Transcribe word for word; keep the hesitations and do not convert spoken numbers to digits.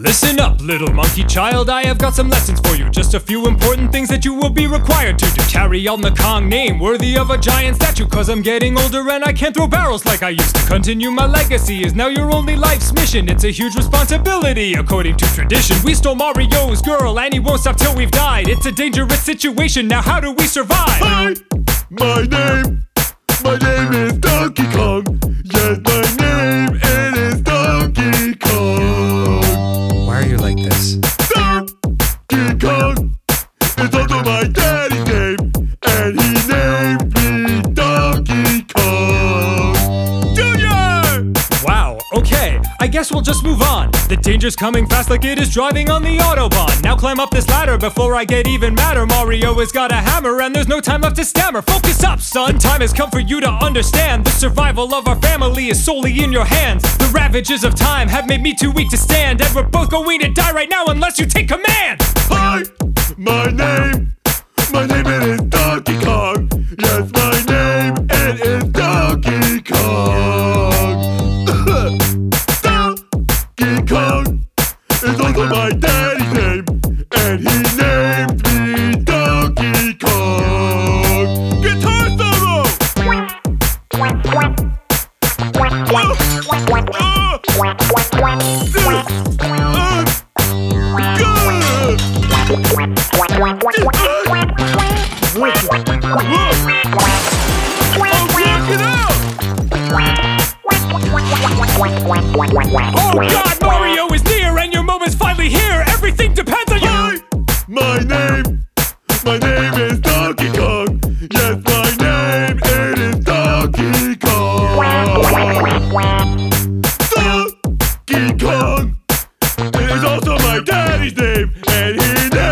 Listen up, little monkey child, I have got some lessons for you. Just a few important things that you will be required to do. Carry on the Kong name, worthy of a giant statue. Cause I'm getting older and I can't throw barrels like I used to. Continue my legacy is now your only life's mission. It's a huge responsibility, according to tradition. We stole Mario's girl and he won't stop till we've died. It's a dangerous situation, now how do we survive? Hi, my name, my name is Donkey Kong. Yes, my name, it is Donkey Kong. Why are you like this? Donkey Kong is also my daddy's name, and he named me Donkey Kong Junior! Wow, okay, I guess we'll just move on. The danger's coming fast like it is driving on the Autobahn. Now climb up this ladder before I get even madder. Mario has got a hammer and there's no time left to stammer. Focus up, son, time has come for you to understand. The survival of our family is solely in your hands. The ravages of time have made me too weak to stand, and we're both going to die right now unless you take command. Hi, my name, my name it is Donkey Kong. Yes, my name, it is Donkey Kong. Donkey Kong is also my daddy's name, and he named me Donkey Kong. Guitar solo! Oh God, Mario is near and your moment's finally here. Everything depends on you. Hi, my name, my name is Donkey Kong. Yes, my name, it is Donkey Kong. Donkey Kong is also my daddy's name, and he named